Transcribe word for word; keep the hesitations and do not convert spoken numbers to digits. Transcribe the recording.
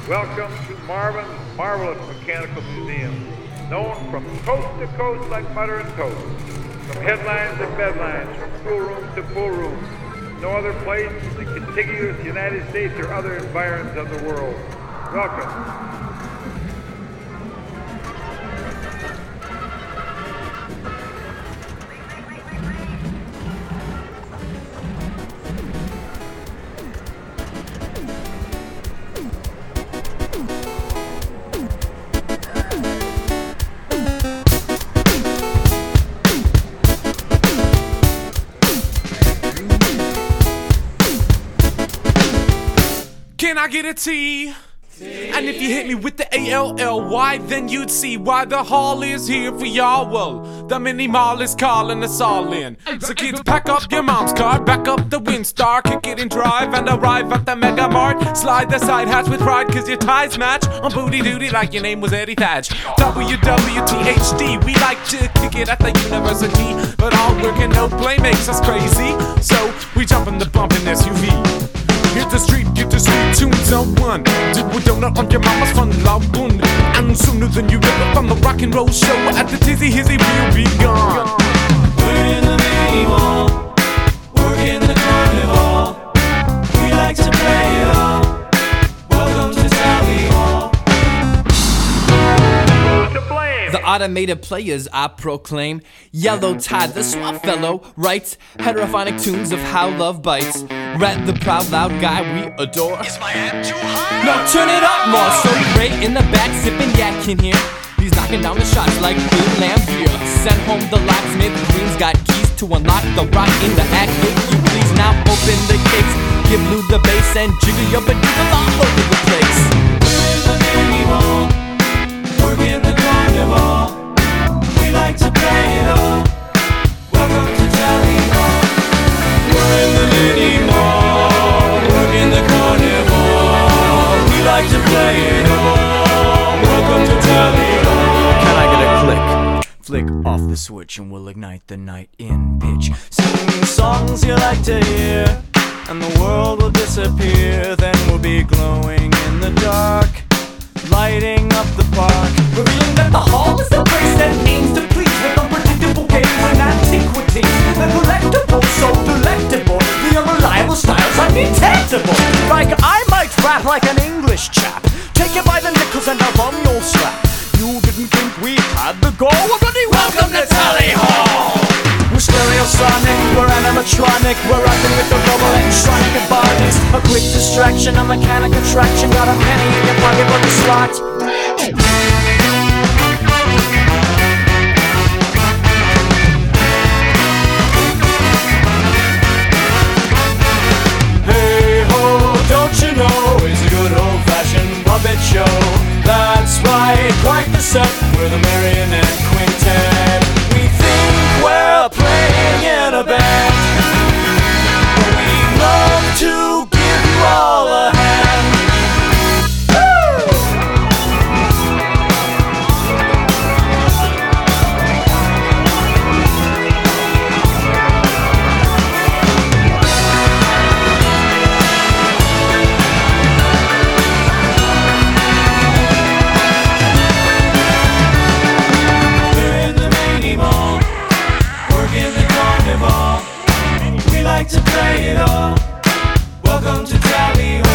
Welcome to Marvin's Marvelous Mechanical Museum, known from coast to coast like butter and toast. From headlines to bedlines, from schoolroom to pool room. No other place in the contiguous United States or other environs of the world. Welcome. Can I get a T? T? And if you hit me with the A L L Y, then you'd see why the hall is here for y'all. Well, the mini mall is calling us all in. So kids, pack up your mom's car, back up the Windstar, kick it and drive, and arrive at the Mega Mart. Slide the side hatch with pride, cause your ties match on booty duty like your name was Eddie Thatch. W W T H D, we like to kick it at the university, but all work and no play makes us crazy. So we jump in the bumpin' S U V. Hit the street, get the sweet tunes on one. Do a donut on your mama's fun love bun. And sooner than you know, from the rock and roll show at the Tizzy Hizzy, we'll be gone. We're in the mini mall, working the carnival. We like to play it all. Welcome to Tally Hall. Who's to blame? The automated players I proclaim. Yellow Tide, the suave fellow, writes heterophonic tunes of how love bites. Rat, the proud loud guy we adore. Is my amp too high? No, turn it up more. So Ray in the back sipping yak in here. He's knocking down the shots like Bill Lambier. Send home the locksmith. Green's got keys to unlock the rock in the act. If you please now open the cakes. Give Lou the bass and jiggle your badoodle all over the place. We're in the mini mall, working the carnival. We like to play it all. Welcome to Tally Hall. We're in the mini mall, working the carnival. We like to play it all. Welcome to Tally Hall. Can I get a click? Flick off the switch and we'll ignite the night in pitch. Sing songs you like to hear, and the world will disappear. Then we'll be glowing in the dark, lighting up the park. Revealing that the hall is the place that aims to please with unpredictable games and antiquities. The collectible, so delectable. The unreliable styles undetectable. Like I might rap like an English chap. Take it by the nickels and I'll bomb your slap. You didn't think we had the go? Well, bloody welcome to Tally Hall. We're stereosonic, we're animatronic. We're rocking with the global electronic embodies. A quick distraction, a mechanic attraction. Got a penny in your pocket for the slot. Hey ho, don't you know it's a good old-fashioned puppet show. That's right, quite the set. We're the Marionette Quintet. We think we're playing in a band, but we love to give you all a hand. We like to play it all. Welcome to Tally Hall.